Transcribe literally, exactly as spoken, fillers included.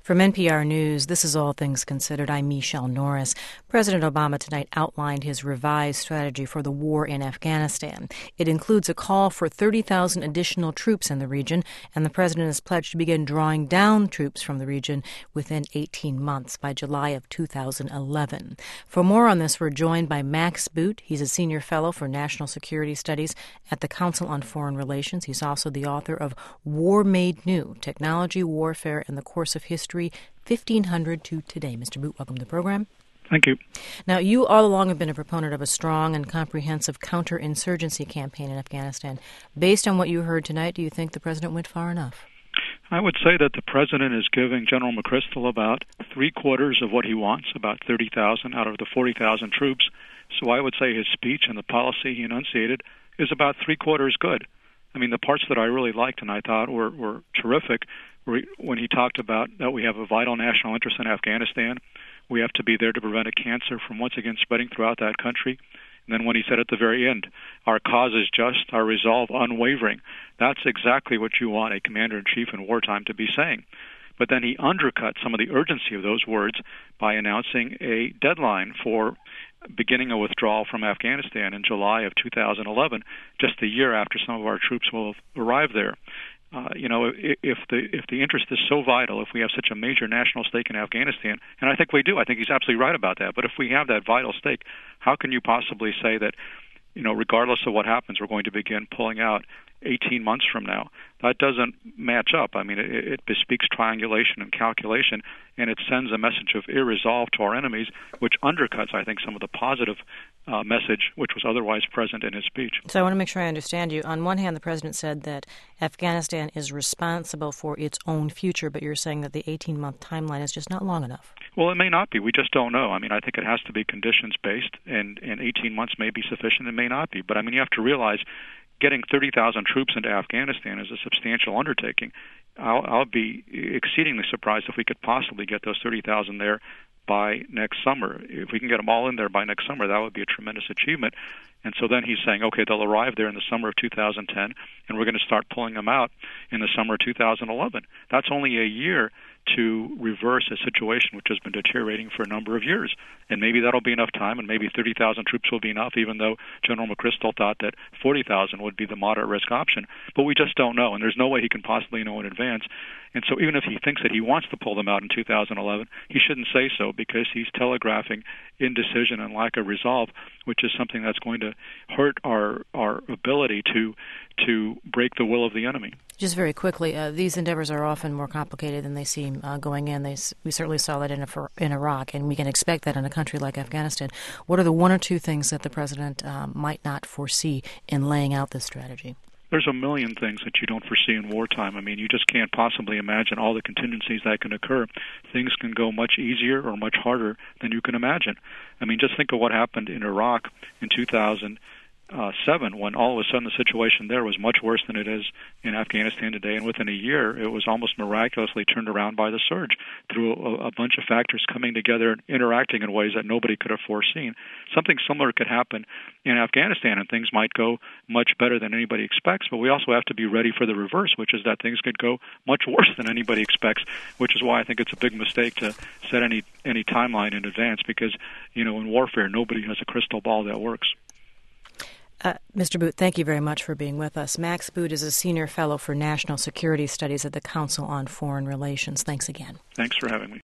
From N P R News, this is All Things Considered. I'm Michelle Norris. President Obama tonight outlined his revised strategy for the war in Afghanistan. It includes a call for thirty thousand additional troops in the region, and the president has pledged to begin drawing down troops from the region within eighteen months, by July of two thousand eleven. For more on this, we're joined by Max Boot. He's a senior fellow for national security studies at the Council on Foreign Relations. He's also the author of War Made New: Technology, Warfare, and the Course of History, fifteen hundred to today. Mister Boot, welcome to the program. Thank you. Now, you all along have been a proponent of a strong and comprehensive counterinsurgency campaign in Afghanistan. Based on what you heard tonight, do you think the president went far enough? I would say that the president is giving General McChrystal about three-quarters of what he wants, about thirty thousand out of the forty thousand troops. So I would say his speech and the policy he enunciated is about three-quarters good. I mean, the parts that I really liked and I thought were, were terrific were when he talked about that we have a vital national interest in Afghanistan. We have to be there to prevent a cancer from once again spreading throughout that country. And then when he said at the very end, our cause is just, our resolve unwavering. That's exactly what you want a commander-in-chief in wartime to be saying. But then he undercut some of the urgency of those words by announcing a deadline for beginning a withdrawal from Afghanistan in July of two thousand eleven, just a year after some of our troops will have arrived there. Uh, you know, if the if the interest is so vital, if we have such a major national stake in Afghanistan, and I think we do, I think he's absolutely right about that. But if we have that vital stake, how can you possibly say that, you know, regardless of what happens, we're going to begin pulling out eighteen months from now? That doesn't match up. I mean, it, it bespeaks triangulation and calculation, and it sends a message of irresolve to our enemies, which undercuts, I think, some of the positive uh, message which was otherwise present in his speech. So I want to make sure I understand you. On one hand, the president said that Afghanistan is responsible for its own future, but you're saying that the eighteen-month timeline is just not long enough. Well, it may not be. We just don't know. I mean, I think it has to be conditions-based, and, and eighteen months may be sufficient. It may not be. But, I mean, you have to realize getting thirty thousand troops into Afghanistan is a substantial undertaking. I'll, I'll be exceedingly surprised if we could possibly get those thirty thousand there by next summer. If we can get them all in there by next summer, that would be a tremendous achievement. And so then he's saying, okay, they'll arrive there in the summer of two thousand ten, and we're going to start pulling them out in the summer of two thousand eleven. That's only a year to reverse a situation which has been deteriorating for a number of years. And maybe that'll be enough time, and maybe thirty thousand troops will be enough, even though General McChrystal thought that forty thousand would be the moderate risk option. But we just don't know, and there's no way he can possibly know in advance. And so even if he thinks that he wants to pull them out in two thousand eleven, he shouldn't say so, because he's telegraphing indecision and lack of resolve, which is something that's going to hurt our, our ability to to break the will of the enemy. Just very quickly, uh, these endeavors are often more complicated than they seem uh, going in. They, we certainly saw that in, in Iraq, and we can expect that in a country like Afghanistan. What are the one or two things that the president um, might not foresee in laying out this strategy? There's a million things that you don't foresee in wartime. I mean, you just can't possibly imagine all the contingencies that can occur. Things can go much easier or much harder than you can imagine. I mean, just think of what happened in Iraq in two thousand seven, when all of a sudden the situation there was much worse than it is in Afghanistan today, and within a year it was almost miraculously turned around by the surge through a, a bunch of factors coming together and interacting in ways that nobody could have foreseen. Something similar could happen in Afghanistan, and things might go much better than anybody expects, but we also have to be ready for the reverse, which is that things could go much worse than anybody expects, which is why I think it's a big mistake to set any any timeline in advance, because, you know, in warfare nobody has a crystal ball that works. Uh, Mister Boot, thank you very much for being with us. Max Boot is a senior fellow for national security studies at the Council on Foreign Relations. Thanks again. Thanks for having me.